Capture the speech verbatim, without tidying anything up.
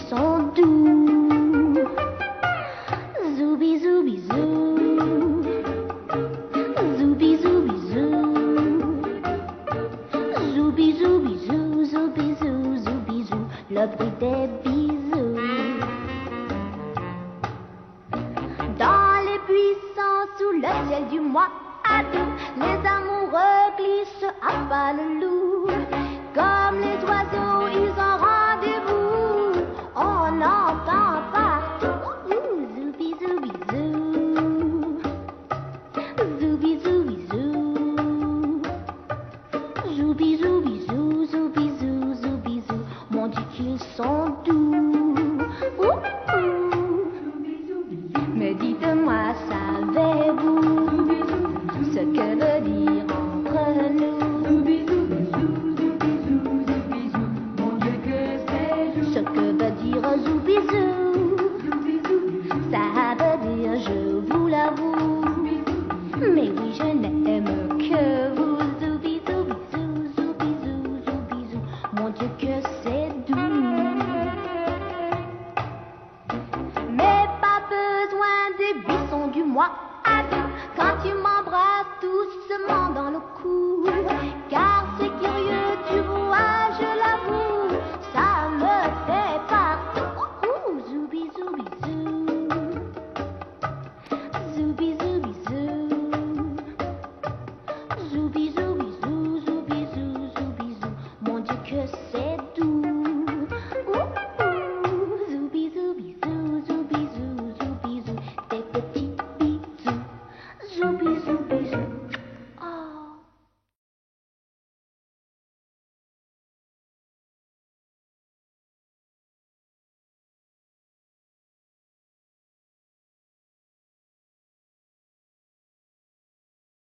sont doux. Zoubi zoubi zou, zoubi zoubi zou, zoubi zoubi zou, zoubi zou, zoubi zou, le bruit des bisous. Dans les buissons sous le ciel du mois d'août, les amoureux glissent à pas le loup. Comme les oiseaux, ils ont rendez-vous. On entend partout zoubi zoubi zou, zoubi zoubi zou, zoubi zoubi zou, zoubi zou, zoubi zou. Mon Dieu qu'ils sont doux. Ouh, ouh. Mais dites-moi, savez-vous ce que veut dire entre nous? Ce que veut dire zoubizou, ça veut dire je vous l'avoue. Mais oui, je n'aime que vous. Zoubizou, bisou, zoubizou, zoubizou, mon Dieu que c'est doux. Mais pas besoin des buissons du mois d'août quand tu m'embrasses doucement dans le cou. Car c'est curieux, tu vois, je l'avoue, ça me fait partout. Ouh, zoubi zoubi zou, zoubi zoubi zou, zoubi zoubi zou, zoubi zou, zoubi zou, mon Dieu que c'est doux.